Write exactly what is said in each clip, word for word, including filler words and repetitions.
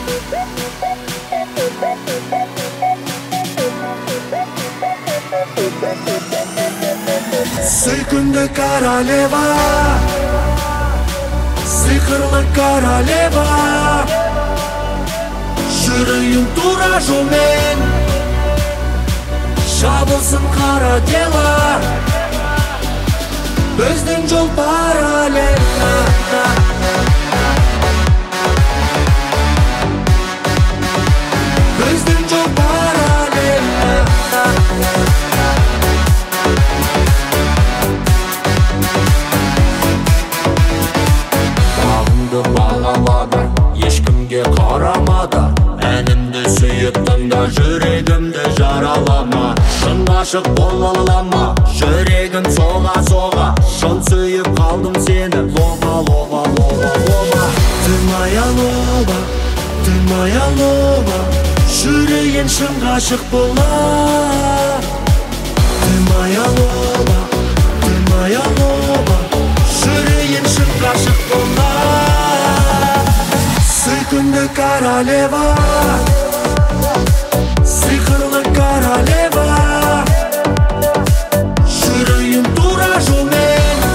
Сүйкімді королева, сиқырлы королева, жүрейін тура жолмен, шабылсын қара дела, біздің жол параллельно. Біздің жол параллельно. Бағалады, ешкімге қарамады, әнімді сүйіп тыңда, жүрегімді жаралама. Шын ғашық бола алама, жүрегім соға-соға, шын сүйіп қалдым сені, лоба, лоба, лоба, лоба. Ты моя лоба, ты моя лоба, жүрейін шын ғашық бола. Ты моя лоба, ты моя лоба, жүрейін шын ғашық бола. Сүйкімді королева, сиқырлы королева, жүрейін тура жолмен,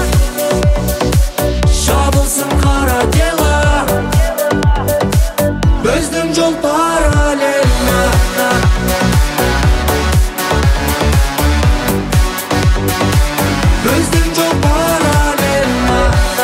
шабылсын қара дела, біздің жол параллельно. Біздің жол параллельно.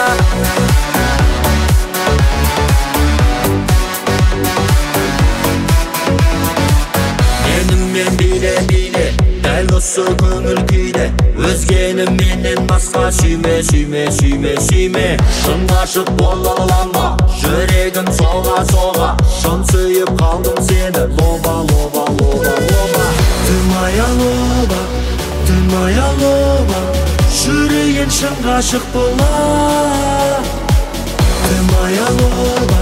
Менімен биле-биле, дәл осы көңіл күйде, өзгені менен басқа сүйме, сүйме, сүйме, сүйме. Шын ғашық бола алама, жүрегім соға-соға, шын сүйіп қалдым сені, лоба, лоба, лоба, лоба. Ты моя лоба, ты моя лоба, жүрейін шын ғашық бола. Ты моя лоба.